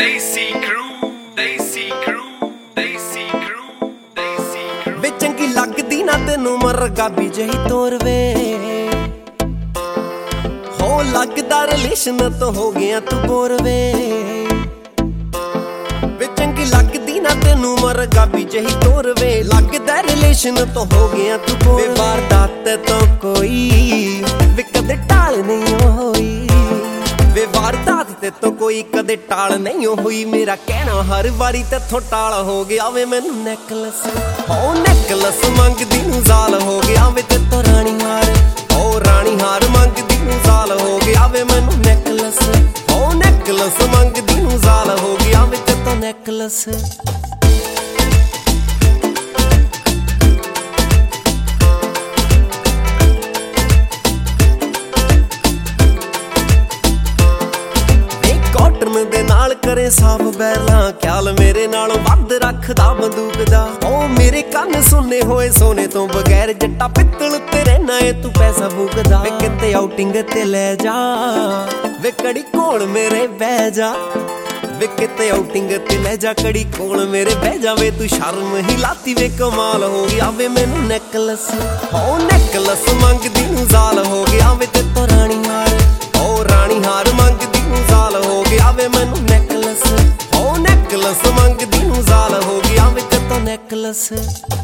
Desi crew, Desi crew, Desi crew, Desi crew। ਵੇ ਚੰਗੀ ਲੱਗਦੀ ਨਾ ਤੈਨੂੰ ਮਰਗਾਬੀ ਜਹੀ ਤੋਰ ਵੇ ਹੋ ਲੱਗਦਾ ਰਿਲੇਸ਼ਨ ਤੋਂ ਹੋ ਗਿਆ ਤੂੰ ਬੋਰ ਵੇ ਚੰਗੀ ਲੱਗਦੀ ਨਾ ਤੈਨੂੰ ਮਰਗਾਬੀ ਜਹੀ ਤੋਰ ਵੇ ਲੱਗਦਾ ਰਿਲੇਸ਼ਨ ਤੋਂ ਹੋ ਗਿਆ ਤੂੰ ਬੋਰ ਵੇ ਵਾਰਦਾਤ ਤੋਂ ਕੋਈ ਵੇ ਕਦੇ ਟਾਲ ਨਹੀਂ ਹੋਈ ਵੇ ਵਾਰਦਾਤ ਤੇ ਤੋਂ ਕੋਈ ਕਦੇ ਟਾਲ ਨਹੀਂ ਹੋਈ ਮੇਰਾ ਕਹਿਣਾ ਹਰ ਵਾਰੀ ਤੇਥੋਂ ਟਾਲ ਹੋ ਗਿਆ ਵੇ ਮੈਨੂੰ ਨੈਕਲਸ ਹੋ ਨੈਕਲਸ ਮੰਗਦੀ ਨੂੰ ਜ਼ਾਲ ਹੋ ਗਿਆ ਵੇ ਤੇਤੋਂ ਰਾਣੀ ਹਾਰ ਹੋ ਰਾਣੀ ਹਾਰ ਮੰਗਦੀ ਨੂੰ ਜ਼ਾਲ ਹੋ ਗਿਆ ਵੇ ਮੈਨੂੰ ਨੈਕਲਸ ਹੋ ਨੈਕਲਸ ਮੰਗਦੀ ਨੂੰ ਜ਼ਾਲ ਹੋ ਗਿਆ ਵੇ ਤੇਤੋਂ ਨੈਕਲਸ ਦੇ ਨਾਲ ਕਰੇ ਸਾਫ ਬੈਲਾਂ ਖਿਆਲ ਮੇਰੇ ਨਾਲੋਂ ਵੱਧ ਰੱਖਦਾ ਬੰਦੂਕ ਦਾ ਉਹ ਮੇਰੇ ਕੰਨ ਸੁੰਨੇ ਹੋਏ ਸੋਨੇ ਤੋਂ ਬਗੈਰ ਜੱਟਾ ਪਿੱਤਲ ਤੇ ਰਹਿਣਾ ਏ ਤੂੰ ਪੈਸਾ ਫੂਕਦਾ ਵੇ ਕਿਤੇ ਆਊਟਿੰਗ ਤੇ ਲੈ ਜਾ ਵੇ ਕੜੀ ਕੋਲ ਮੇਰੇ ਬਹਿ ਜਾ ਵੇ ਕਿਤੇ ਆਊਟਿੰਗ ਤੇ ਲੈ ਜਾ ਕੜੀ ਕੋਲ ਮੇਰੇ ਬਹਿ ਜਾਵੇ ਤੂੰ ਸ਼ਰਮ ਹੀ ਲਾਤੀ ਵੇ ਕਮਾਲ ਹੋ ਗਿਆ ਵੇ ਮੈਨੂੰ ਨੈਕਲਸ ਹੋ ਨੈਕਲਸ ਮੰਗਦੀ ਨੂੰ ਜ਼ਾਲ ਹੋ ਗਿਆ ਵੇ ਤੇਤੋਂ ਰਾਣੀ ਹਾਰ ਹੋ ਰਾਣੀ ਹਾਰ ਮੰਗਦੀ ਨੂੰ ਜ਼ਾਲ ਹੋ ਗਿਆ ਵੇ ਮੈਨੂੰ ਨੈਕਲਸ ਹੋ ਨੈਕਲਸ ਮੰਗਦੀ ਨੂੰ ਜ਼ਾਲ ਹੋ ਗਿਆ ਵੇ ਤੇਤੋਂ ਨੈਕਲਸ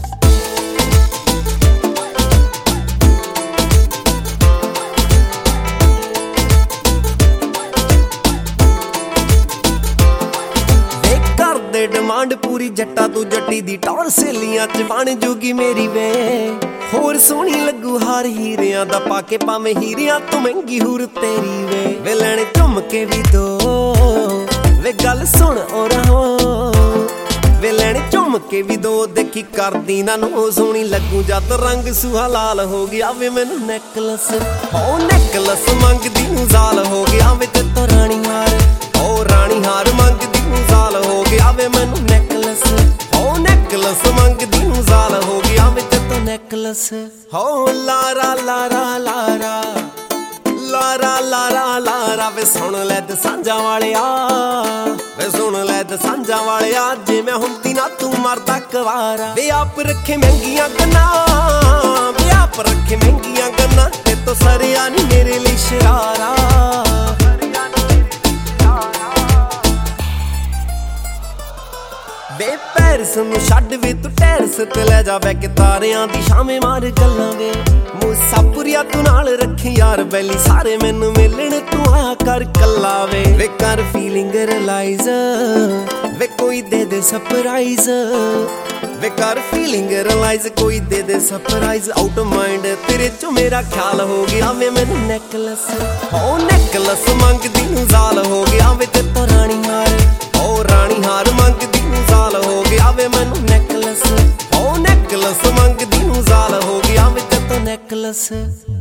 ਡਿਮਾਂਡ ਪੂਰੀ ਜੱਟਾ ਤੂੰ ਜੱਟੀ ਦੀ ਟੌਰ ਸੇਲੀਆਂ ਚ ਬਣ ਜੂਗੀ ਮੇਰੀ ਵੇ ਹੋਰ ਸੋਹਣੀ ਲੱਗੂ ਹਾਰ ਹੀਰਿਆਂ ਦਾ ਪਾ ਕੇ ਪਾਵੇਂ ਹੀਰਿਆਂ ਤੂੰ ਮਹਿੰਗੀ ਹੂਰ ਤੇਰੀ ਵੇ ਲੈਣ ਝੁੰਮ ਕੇ ਵੀ ਦੋ ਵੇ ਗੱਲ ਸੁਣ ਔਰ ਹੋ ਵੇ ਲੈਣ ਝੁੰਮ ਕੇ ਵੀ ਦੋ ਦੇਖੀ ਕਰਦੀ ਨਾ ਨੂੰ ਸੋਹਣੀ ਲੱਗੂ ਜਦ ਰੰਗ ਸੁਹਾ ਲਾਲ ਹੋ ਗਿਆ ਵੇ ਮੈਨੂੰ ਨੈਕਲਸ ਹੋ ਨੈਕਲਸ ਮੰਗਦੀ ਨੂੰ ਜ਼ਾਲ ਹੋ ਗਿਆ ਵੇ ਤੇਤੋਂ ਰਾਣੀ ਹਾਰ ਹੋ ਰਾਣੀ ਹਾਰ ਮੰਗਦੀ ਨੂੰ ਜ਼ਾਲ ਹੋ ਗਿਆ ਵੇ ਮੈਨੂੰ ਨੈਕਲਸ ਹੋ ਨੈਕਲਸ ਮੰਗਦੀ ਨੂੰ ਜ਼ਾਲ ਹੋ ਗਿਆ ਵੇ ਤੇਤੋਂ ਨੈਕਲਸ ਹੋ ਲਾਰਾ ਲਾਰਾ ਲਾਰਾ ਲਾਰਾ ਲਾਰਾ ਲਾਰਾ ਵੇ ਸੁਣ ਲੈ ਦਸਾਂਝਾਂ ਵਾਲਿਆ ਵੇ ਸੁਣ ਲੈ ਦਸਾਂਝਾਂ ਵਾਲਿਆ ਜੇ ਮੈਂ ਹੁੰਦੀ ਨਾ ਤੂੰ ਮਰਦਾ ਕੁਵਾਰਾ ਵੇ ਆਪ ਰੱਖੇ ਮਹਿੰਗੀਆਂ ਗੰਨਾਂ ਵੇ ਆਪ ਰੱਖੇ ਮਹਿੰਗੀਆਂ ਗੰਨਾਂ ਤੇਤੋਂ ਸਰਿਆ ਨੀ ਮੇਰੇ ਲਈ ਸ਼ਰਾਰਾ ਵੇ ਪੈਰਸ ਨੂੰ ਛੱਡ ਵੇ ਤੂੰ ਟੈਰਸ ਤੇ ਲੈ ਜਾ ਬੈ ਕੇ ਤਾਰਿਆਂ ਦੀ ਛਾਵੇਂ ਮਾਰ ਗੱਲਾਂ ਵੇ ਮੂਸਾਪੁਰੀਆ ਤੂੰ ਨਾਲ ਰੱਖੀ ਯਾਰ ਬੈਲੀ ਸਾਰੇ ਮੈਨੂੰ ਮਿਲਣ ਤੂੰ ਆ ਕਰ ਕੱਲਾ ਵੇ ਕਰ ਫੀਲਿੰਗ ਰਿਅਲਾਈਜ਼ ਵੇ ਕੋਈ ਦੇ ਦੇ ਸਰਪ੍ਰਾਈਜ਼ ਵੇ ਕਰ ਫੀਲਿੰਗ ਰਿਅਲਾਈਜ਼ ਕੋਈ ਦੇ ਦੇ ਸਰਪ੍ਰਾਈਜ਼ ਆਊਟ ਮਾਈਂਡ ਤੇਰੇ ਚੋਂ ਮੇਰਾ ਖਿਆਲ ਹੋ ਗਿਆ ਵੇ ਮੈਨੂੰ ਨੈਕਲਸ ਹੋ ਨੈਕਲਸ ਮੰਗਦੀ ਨੂੰ ਜ਼ਾਲ ਹੋ ਗਿਆ ਵੇ ਤੇਤੋਂ ਰਾਣੀ ਹਾਰ ਹੋ ਰਾਣੀ ਹਾਰ ਮੰਗਦੀ ਨੂੰ ਜ਼ਾਲ ਹੋ ਗਿਆ ਵੇ ਮੈਨੂੰ ਨੈਕਲਸ ਹੋ ਨੈਕਲਸ ਮੰਗਦੀ ਨੂੰ ਜ਼ਾਲ ਹੋ ਗਿਆ ਵੇ ਤੇਤੋਂ ਨੈਕਲਸ